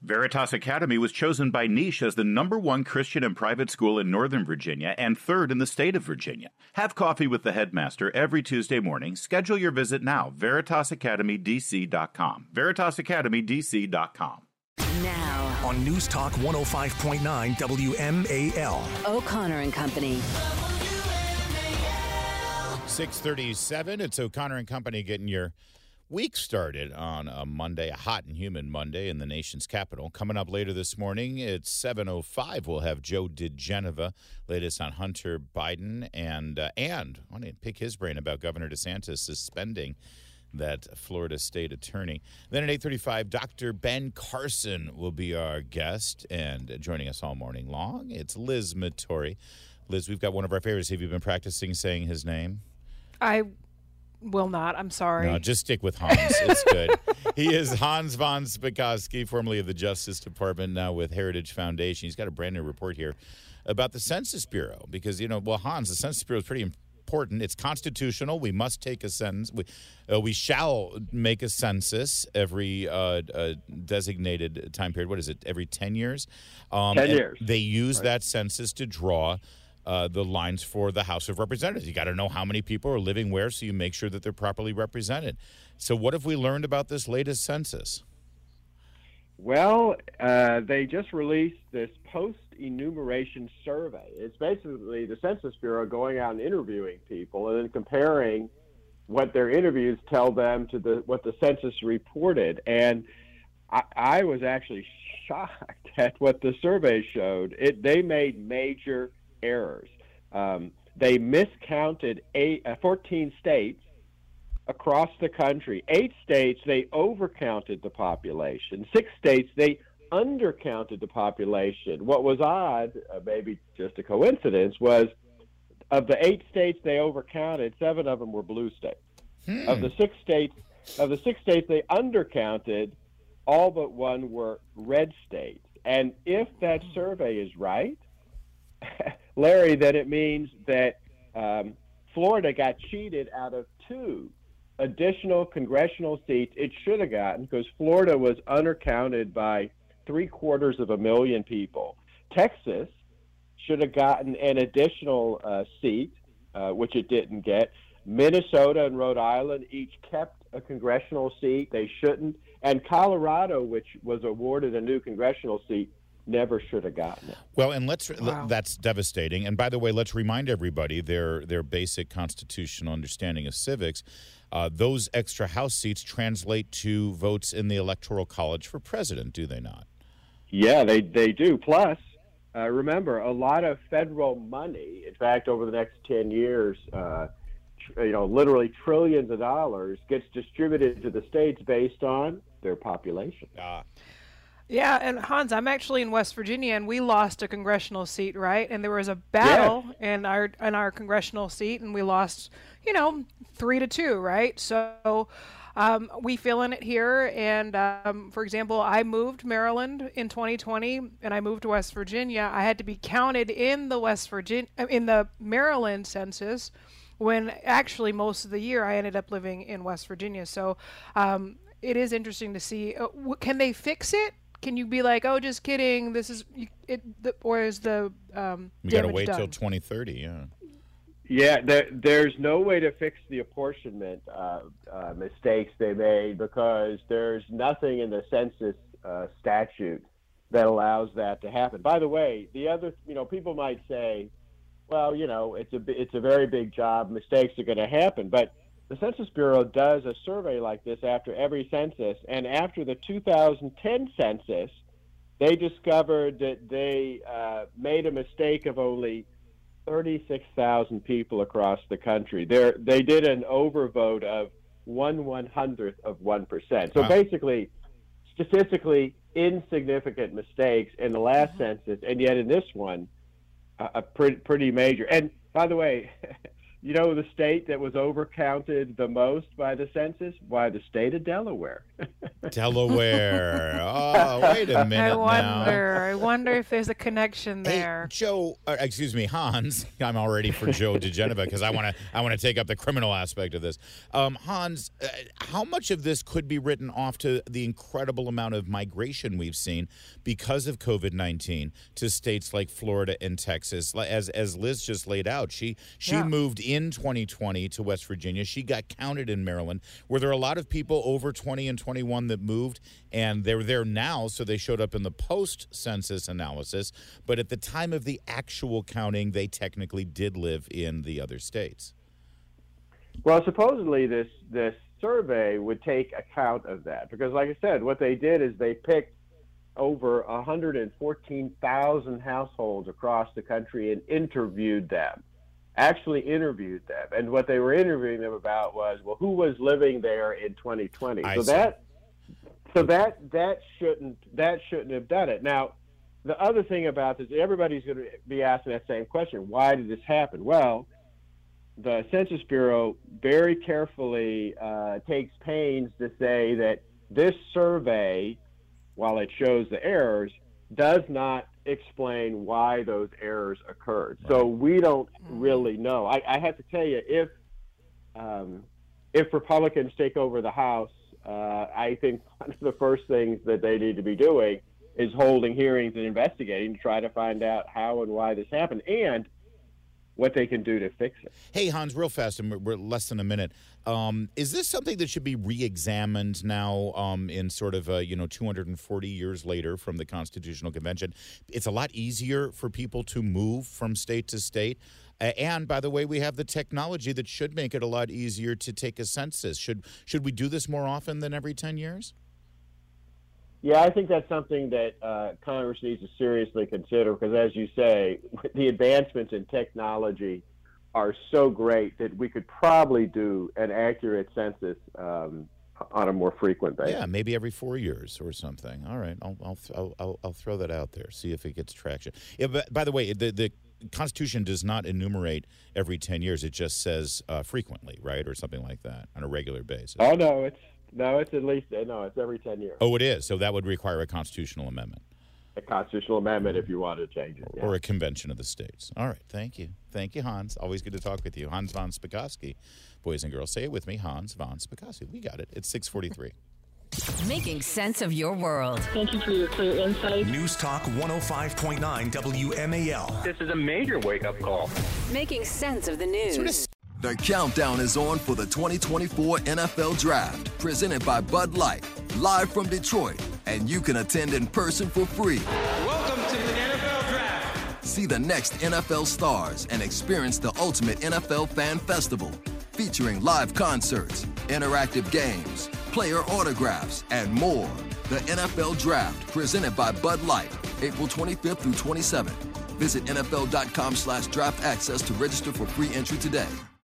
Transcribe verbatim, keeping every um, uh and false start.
Veritas Academy was chosen by Niche as the number one Christian and private school in Northern Virginia and third in the state of Virginia. Have coffee with the headmaster every Tuesday morning. Schedule your visit now. Veritas Academy D C dot com. Veritas Academy D C dot com. Now on News Talk one oh five point nine W M A L. O'Connor and Company. six thirty-seven. It's O'Connor and Company getting your week started on a Monday, a hot and humid Monday in the nation's capital. Coming up later this morning, it's seven oh five. We'll have Joe DiGenova, latest on Hunter Biden, and uh, and I want to pick his brain about Governor DeSantis suspending that Florida state attorney. Then at eight thirty-five, Doctor Ben Carson will be our guest, and joining us all morning long, it's Liz Mattori. Liz, we've got one of our favorites. Have you been practicing saying his name? I will not. I'm sorry. No, just stick with Hans. It's good. He is Hans von Spakovsky, formerly of the Justice Department, now with Heritage Foundation. He's got a brand new report here about the Census Bureau because, you know, well, Hans, the Census Bureau is pretty important. It's constitutional. We must take a census. We, uh, we shall make a census every uh, uh, designated time period. What is it? Every ten years? Um, ten years. They use right. that census to draw Uh, the lines for the House of Representatives. You got to know how many people are living where so you make sure that they're properly represented. So what have we learned about this latest census? Well, uh, they just released this post-enumeration survey. It's basically the Census Bureau going out and interviewing people and then comparing what their interviews tell them to the what the census reported. And I, I was actually shocked at what the survey showed. It They made major errors. Um, they miscounted eight, uh, fourteen states across the country. Eight states, they overcounted the population. Six states, they undercounted the population. What was odd, uh, maybe just a coincidence, was of the eight states they overcounted, seven of them were blue states. Hmm. Of the six states, of the six states they undercounted, all but one were red states. And if that survey is right, Larry, then it means that um, Florida got cheated out of two additional congressional seats it should have gotten because Florida was undercounted by three quarters of a million people. Texas should have gotten an additional uh, seat, uh, which it didn't get. Minnesota and Rhode Island each kept a congressional seat. They shouldn't. And Colorado, which was awarded a new congressional seat, never should have gotten it. Well, and let's wow. that's devastating. And by the way, let's remind everybody their their basic constitutional understanding of civics. Uh, those extra House seats translate to votes in the Electoral College for president, do they not? Yeah, they, they do. Plus, uh, remember, a lot of federal money, in fact, over the next ten years, uh, tr- you know, literally trillions of dollars gets distributed to the states based on their population. Ah. Yeah, and Hans, I'm actually in West Virginia, and we lost a congressional seat, right? And there was a battle yeah. in our in our congressional seat, and we lost, you know, three to two, right? So um, we feel in it here. And um, for example, I moved Maryland in twenty twenty, and I moved to West Virginia. I had to be counted in the West Virginia in the Maryland census, when actually most of the year I ended up living in West Virginia. So um, it is interesting to see. Uh, w- can they fix it? Can you be like, oh, just kidding? This is it, the, or is the um, we got to damage wait done? till twenty thirty? Yeah. Yeah, there, there's no way to fix the apportionment uh, uh, mistakes they made because there's nothing in the census uh, statute that allows that to happen. By the way, the other, you know, people might say, well, you know, it's a it's a very big job. Mistakes are going to happen, but the Census Bureau does a survey like this after every census, and after the two thousand ten census, they discovered that they uh, made a mistake of only thirty-six thousand people across the country. They're, they did an overvote of one one hundredth of one percent. So wow. basically, statistically insignificant mistakes in the last Mm-hmm. census, and yet in this one, uh, a pretty, pretty major. And by the way, you know the state that was overcounted the most by the census? Why, the state of Delaware. Delaware. Oh, wait a minute I wonder. now. I wonder if there's a connection there. Hey, Joe, uh, excuse me, Hans. I'm all ready for Joe DeGeneva because I want to I want to take up the criminal aspect of this. Um, Hans, uh, how much of this could be written off to the incredible amount of migration we've seen because of COVID nineteen to states like Florida and Texas? As as Liz just laid out, she she Yeah. moved in twenty twenty to West Virginia. She got counted in Maryland. Were there a lot of people over twenty and twenty-one that moved, and they're there now, so they showed up in the post-census analysis, but at the time of the actual counting, they technically did live in the other states? Well, supposedly this this survey would take account of that because, like I said, what they did is they picked over one hundred fourteen thousand households across the country and interviewed them, actually interviewed them. And what they were interviewing them about was, well, who was living there in twenty twenty? I so see. that so that that shouldn't that shouldn't have done it. Now, the other thing about this, everybody's going to be asking that same question: why did this happen? Well, the Census Bureau very carefully uh, takes pains to say that this survey, while it shows the errors, does not explain why those errors occurred. So we don't really know. I, I have to tell you, if um, if Republicans take over the House, uh, I think one of the first things that they need to be doing is holding hearings and investigating to try to find out how and why this happened and what they can do to fix it. Hey, Hans, real fast, and we're, we're less than a minute. Um, is this something that should be re-examined now um, in sort of, uh, you know, two hundred forty years later from the Constitutional Convention? It's a lot easier for people to move from state to state. Uh, and, by the way, we have the technology that should make it a lot easier to take a census. Should should we do this more often than every ten years? Yeah, I think that's something that uh, Congress needs to seriously consider because, as you say, the advancements in technology are so great that we could probably do an accurate census um, on a more frequent basis. Yeah, maybe every four years or something. All right, I'll I'll I'll, I'll, I'll throw that out there. See if it gets traction. Yeah, but by the way, the the Constitution does not enumerate every ten years. It just says uh, frequently, right, or something like that on a regular basis. Oh no, it's no, it's at least no, it's every ten years. Oh, it is. So that would require a constitutional amendment. A constitutional amendment if you want to change it. Yeah. Or a convention of the states. All right. Thank you. Thank you, Hans. Always good to talk with you. Hans von Spakovsky. Boys and girls, say it with me. Hans von Spakovsky. We got it. It's six forty-three. Making sense of your world. Thank you for your clear insight. News Talk one oh five point nine W M A L. This is a major wake-up call. Making sense of the news. The countdown is on for the twenty twenty-four N F L Draft, presented by Bud Light, live from Detroit, and you can attend in person for free. Welcome to the N F L Draft. See the next N F L stars and experience the ultimate N F L fan festival, featuring live concerts, interactive games, player autographs, and more. The N F L Draft, presented by Bud Light, April twenty-fifth through twenty-seventh. Visit N F L dot com slash draft access to register for free entry today.